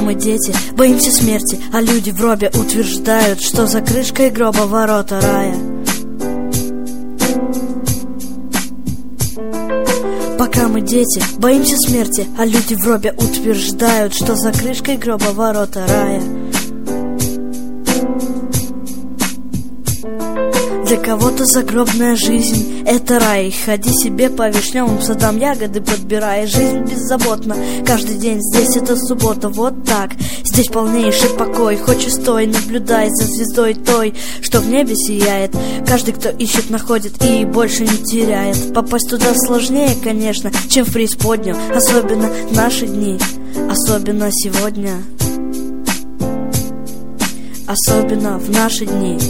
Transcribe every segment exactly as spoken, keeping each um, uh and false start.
мы дети, боимся смерти, а люди в гробе утверждают, что за крышкой гроба ворота рая. Пока мы дети, боимся смерти, а люди в гробе утверждают, что за крышкой гроба ворота рая. Для кого-то загробная жизнь — это рай. Ходи себе по вишневым садам, ягоды подбирай. Жизнь беззаботна, каждый день здесь это суббота. Вот так, здесь полнейший покой. Хочешь стой, наблюдай за звездой той, что в небе сияет. Каждый, кто ищет, находит и больше не теряет. Попасть туда сложнее, конечно, чем в преисподнюю. Особенно в наши дни, особенно сегодня. Особенно в наши дни.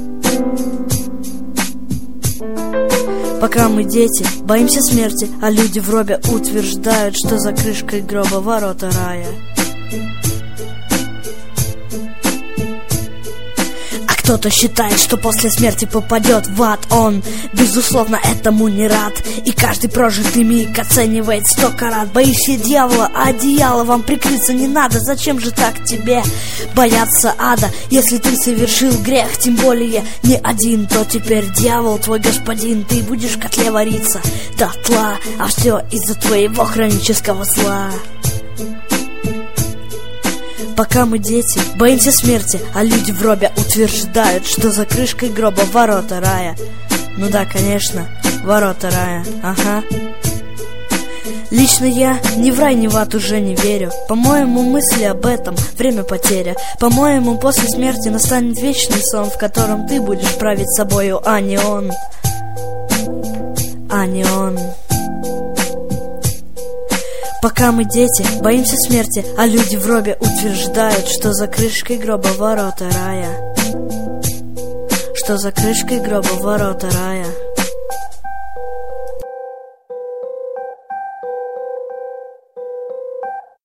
Пока мы дети, боимся смерти, а люди в гробе утверждают, что за крышкой гроба ворота рая. Кто-то считает, что после смерти попадет в ад. Он, безусловно, этому не рад. И каждый прожитый миг оценивает сто карат. Боишься дьявола, а одеяло вам прикрыться не надо. Зачем же так тебе бояться ада, если ты совершил грех? Тем более не один, то теперь дьявол твой господин. Ты будешь в котле вариться дотла, а все из-за твоего хронического зла. Пока мы дети, боимся смерти, а люди в гробе утверждают, что за крышкой гроба ворота рая. Ну да, конечно, ворота рая, ага. Лично я ни в рай, ни в ад уже не верю. По-моему, мысли об этом — время потеря. По-моему, после смерти настанет вечный сон, в котором ты будешь править собою, а не он. А не он. Пока мы дети, боимся смерти, а люди в гробе утверждают, что за крышкой гроба ворота рая. Что за крышкой гроба ворота рая.